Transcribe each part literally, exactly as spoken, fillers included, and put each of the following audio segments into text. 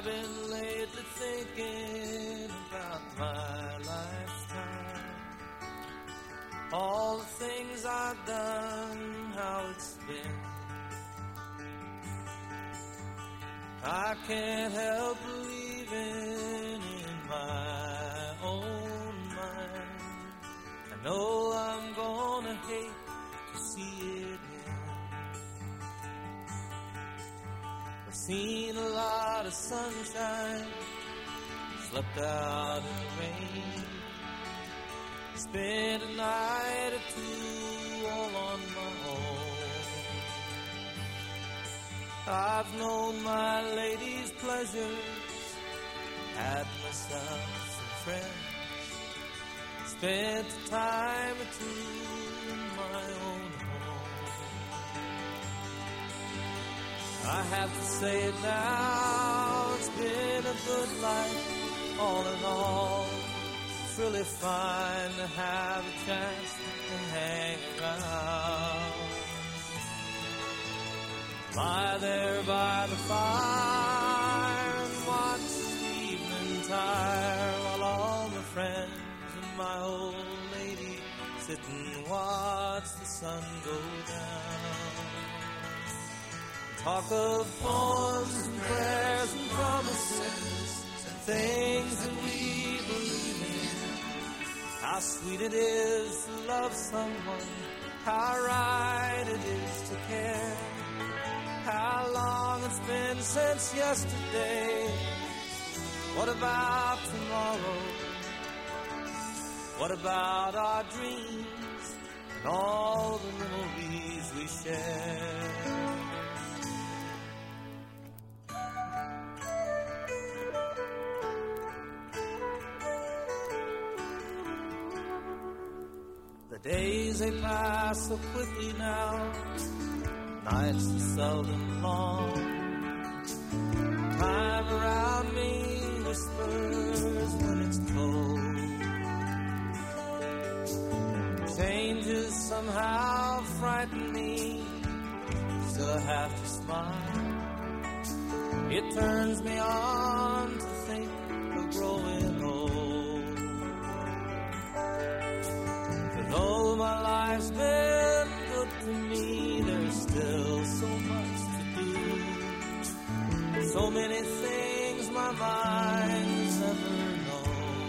I've been lately thinking about my lifetime, all the things I've done, how it's been. I can't help believing in my own mind. I know I'm gonna hate to see it end. I've seen a lot of sunshine, slept out in the rain, spent a night or two all on my own. I've known my lady's pleasures, had myself some friends, spent a time or two in my own home. I have to say it now, it's been a good life, all in all. It's really fine to have a chance to hang around. Lie there by the fire and watch the evening tire, while all my friends and my old lady sit and watch the sun go down. Talk of poems and prayers and promises and things that we believe in. How sweet it is to love someone, how right it is to care. How long it's been since yesterday. What about tomorrow? What about our dreams and all the memories we share? The days they pass so quickly now, nights are seldom long. Time around me whispers when it's cold. Changes somehow frighten me, still I have to smile. It turns me on to think of growing old. For though my life's been good to me, there's still so much to do, so many things my mind's never known.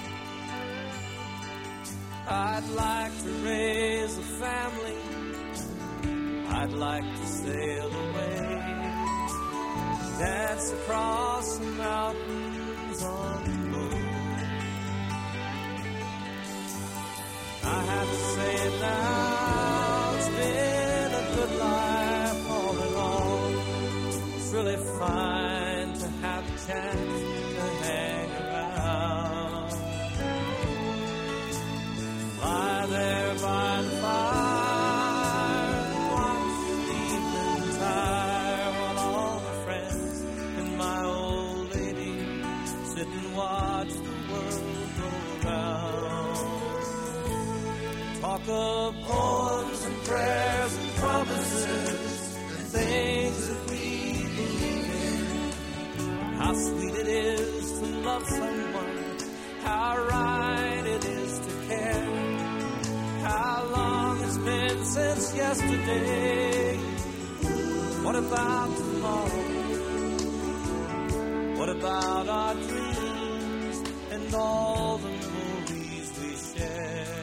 I'd like to raise a family, I'd like to sail away, dance across the mountains on the moon. I have to say it now, it's been a good life all in all. It's really fine to have a chance to hang around. Lie there by the fire and watch the evening tire, while all my friends and my old lady sit and watch the world go round. Talk of poems and prayers and promises and things that we believe in. How sweet it is to love someone, how right it is to care. How long it's been since yesterday. What about tomorrow? What about our dreams and all the memories we share?